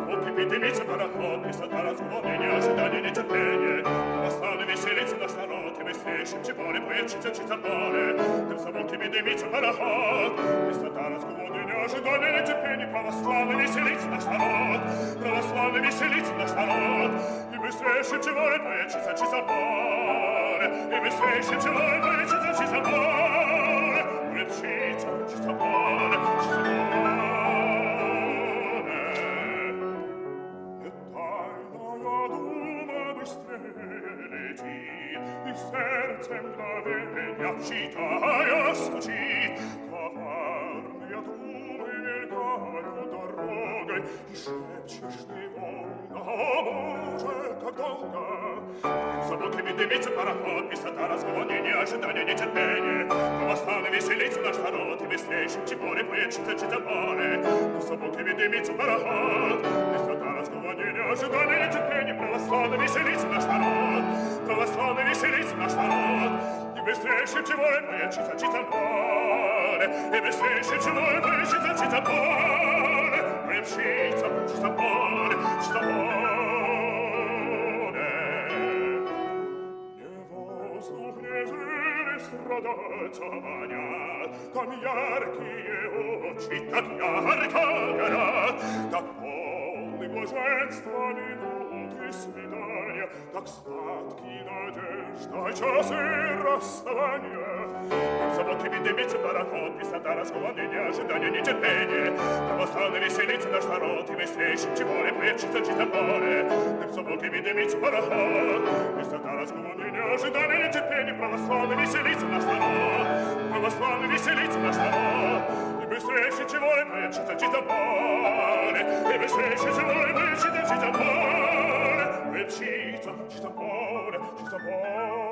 Звуки пятилицы пароход, высота разгоны, ожидание, нетерпение. Православный веселится наш народ, и быстрее шепчет море, поет чица море. Тем звуками дымится пароход, высота разгоны, ожидание, нетерпение. Православный веселится наш народ, православный веселится наш народ. И быстрее шепчет море, поет чица море. И быстрее шепчет море, поет чица море. Поет чица море, чица море. И сердце мгновенья читая стучит. Коварные думы мелькают дорогой, и шепчешь ты волна, о Боже, как долго. За боками дымится пароход, высота разгони, неожидание, нетерпение. Православный веселится наш народ, и быстрее шепчет море, поет чица море. За боками дымится пароход, высота разгони, неожидание, нетерпение. Православный веселится наш народ, православный веселится наш народ. И быстрее шепчет море, поет чица море. И быстрее шепчет море, поет чица море. Поет чица море, чица море. Страдаться манят, там яркие очи, так ярко горят, так полны блаженства минуты свидания, так сладки надежда часы расставания. За боками дымится пароход, высота разгоны, неожидание, нетерпение. Православный веселится наш народ, и быстрее шепчет море, поет чица море. За боками дымится пароход, высота разгоны, неожидание, нетерпение. Православный веселится наш народ, православный веселится наш народ. И быстрее шепчет море, поет чица море. И быстрее шепчет море, поет чица море. Поет чица море, чица море.